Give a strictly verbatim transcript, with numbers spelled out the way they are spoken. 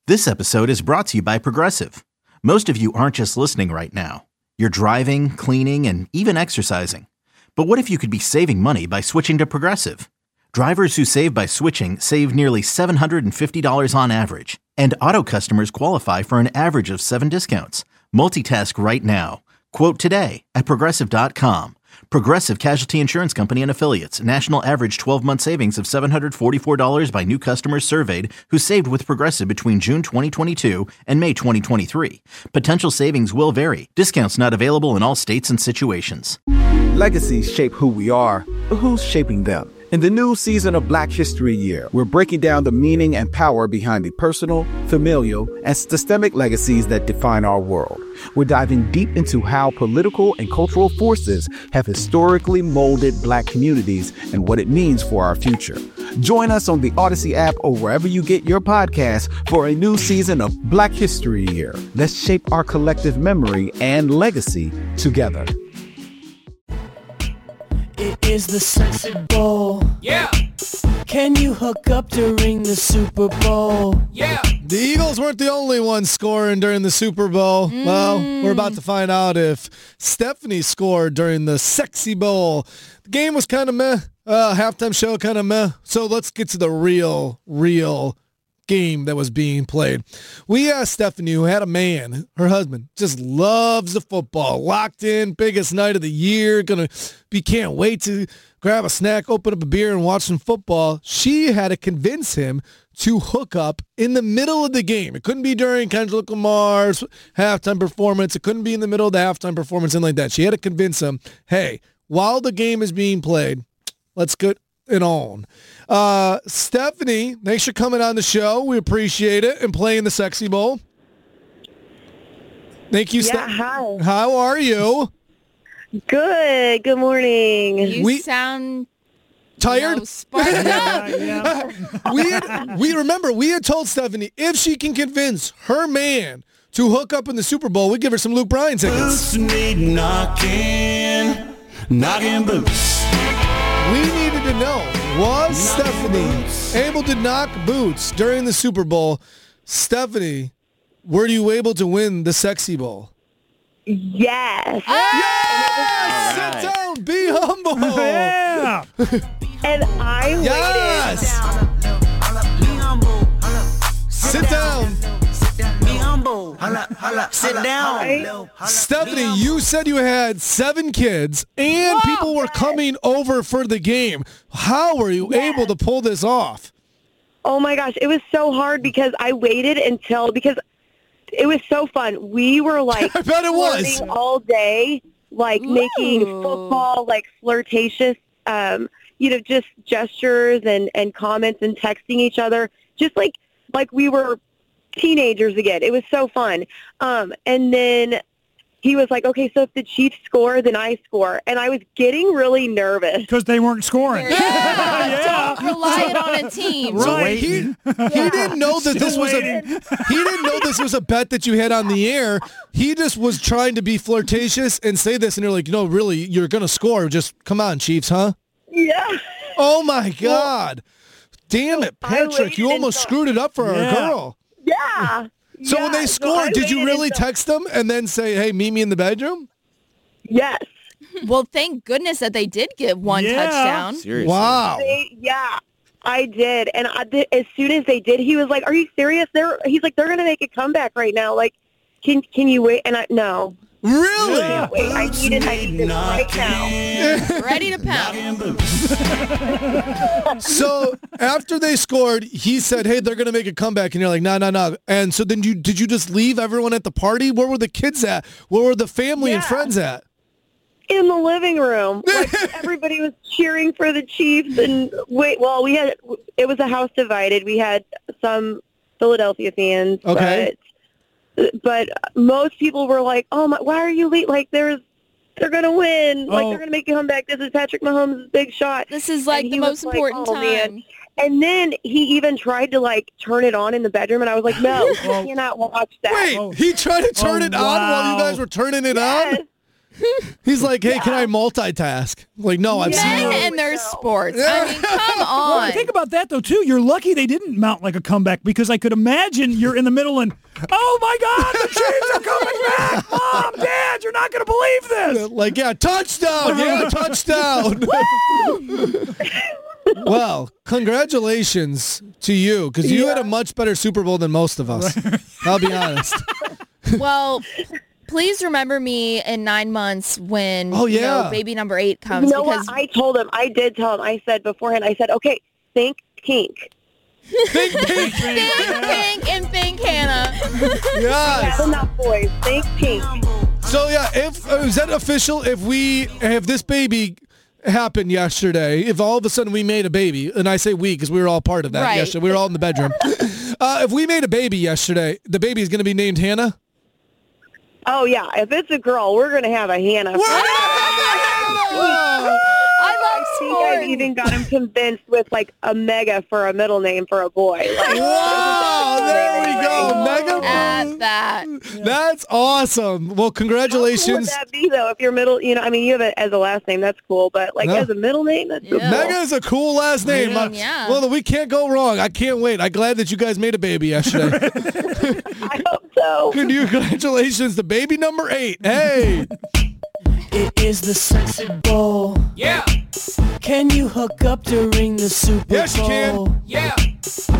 This episode is brought to you by Progressive. Most of you aren't just listening right now. You're driving, cleaning, and even exercising. But what if you could be saving money by switching to Progressive? Drivers who save by switching save nearly seven hundred fifty dollars on average. And auto customers qualify for an average of seven discounts. Multitask right now. Quote today at Progressive dot com. Progressive Casualty Insurance Company and Affiliates. National average twelve-month savings of seven hundred forty-four dollars by new customers surveyed who saved with Progressive between June twenty twenty-two and May twenty twenty-three. Potential savings will vary. Discounts not available in all states and situations. Legacies shape who we are, but who's shaping them? In the new season of Black History Year, we're breaking down the meaning and power behind the personal, familial, and systemic legacies that define our world. We're diving deep into how political and cultural forces have historically molded Black communities and what it means for our future. Join us on the Odyssey app or wherever you get your podcasts for a new season of Black History Year. Let's shape our collective memory and legacy together. It is the Sexy Bowl. Yeah. Can you hook up during the Super Bowl? Yeah. The Eagles weren't the only ones scoring during the Super Bowl. Mm. Well, we're about to find out if Stephanie scored during the Sexy Bowl. The game was kind of meh. Uh, halftime show kind of meh. So let's get to the real, real game that was being played. We asked Stephanie, who had a man, her husband, just loves the football, locked in, biggest night of the year, gonna be, can't wait to grab a snack, open up a beer, and watch some football. She had to convince him to hook up in the middle of the game. It couldn't be during Kendrick Lamar's halftime performance. It couldn't be in the middle of the halftime performance, and like that. She had to convince him, hey, while the game is being played, let's get it on. Uh, Stephanie, thanks for coming on the show. We appreciate it, and playing the Sexy Bowl. Thank you, Yeah, Ste- hi. How are you? Good. Good morning. You We- sound Tired? you know, sparked up. we had, we remember we had told Stephanie if she can convince her man to hook up in the Super Bowl, we give her some Luke Bryan tickets. Boots need knocking, knocking boots. We needed to know, was Stephanie able to knock boots during the Super Bowl? Stephanie, were you able to win the Sexy Bowl? Yes. Yes! All right. Sit down, be humble. Yeah. And I Yes! Sit down. Sit down. waited. Stephanie, you said you had seven kids and people were coming over for the game. How were you Yes. able to pull this off? Oh my gosh, it was so hard because I waited until because it was so fun. We were like I bet it was. flirting all day, like making Ooh. football like flirtatious, um, you know, just gestures and and comments and texting each other, just like like we were teenagers again. It was so fun. Um, and then he was like, okay, so if the Chiefs score, then I score. And I was getting really nervous. Because they weren't scoring. Yeah, don't rely on a team. So Right. he, he didn't know that this Still was a waiting. he didn't know this was a bet that you had on the air. He just was trying to be flirtatious and say this, and you're like, no, really, you're gonna score. Just come on, Chiefs, huh? Yeah. Oh my God! Damn it, I Patrick, waited you almost until- screwed it up for Yeah. our girl. Yeah. So when Yeah. they So I scored, did you waited really until- text them and then say, hey, meet me in the bedroom? Yes. Well, thank goodness that they did get one Yeah. touchdown. Seriously. Wow. They, yeah, I did. And I did, as soon as they did, he was like, "Are you serious?" They're he's like, "They're gonna make a comeback right now. Like, can can you wait?" And I no, Really? can't wait. I need it. I need this right now. Ready to pound. So after they scored, he said, hey, they're going to make a comeback. And you're like, no, no, no. And so then you did you just leave everyone at the party? Where were the kids at? Where were the family and Yeah. friends at? In the living room, like everybody was cheering for the Chiefs. And wait, well, we had it was a house divided. We had some Philadelphia fans, Okay. but but most people were like, "Oh my, why are you late? Like, there's they're gonna win. Like, Oh. they're gonna make a comeback. This is Patrick Mahomes' big shot." This is like And the he most was like, important "Oh, time. man." And then he even tried to like turn it on in the bedroom, and I was like, "No, you Oh. cannot watch that." Wait, Oh. he tried to turn Oh, it on while you wow. guys were turning it Yes. on? He's like, hey, can I multitask? Like, no, I've seen Men you. and their sports. I mean, come Well, on. think about that, though, too. You're lucky they didn't mount like a comeback because I could imagine you're in the middle and, oh, my God, the Chiefs are coming back. Mom, Dad, you're not going to believe this. Like, yeah, touchdown. Yeah, touchdown. Well, congratulations to you because you had a much better Super Bowl than most of us. I'll be honest. Well, please remember me in nine months when Oh, you know, yeah. baby number eight comes. You know because what? I told him. I did tell him. I said beforehand. I said, okay, think pink. Think pink. think Pink and think Hannah. Yes. That's enough, boys. Think pink. So, yeah, if uh, is that official? If we if this baby happened yesterday, if all of a sudden we made a baby, and I say we because we were all part of that Right. yesterday. We were all in the bedroom. uh, if we made a baby yesterday, the baby is going to be named Hannah? Oh yeah. If it's a girl, we're gonna have a Hannah. I I love think sports. I even got him convinced with like a mega for a middle name for a boy. Like, Wow, there we go. Mega. At that. That's awesome. Well, How cool would congratulations. that be though? If your middle, you know, I mean, you have it as a last name, that's cool. But like No. as a middle name, that's so Yeah. cool. Mega is a cool last name. Yeah. Uh, Yeah. Well, we can't go wrong. I can't wait. I'm glad that you guys made a baby yesterday. I hope so. Congratulations to baby number eight. Hey. It is the Sexy Bowl. Yeah, Can you hook up during the Super Yes, you can. Bowl? yeah.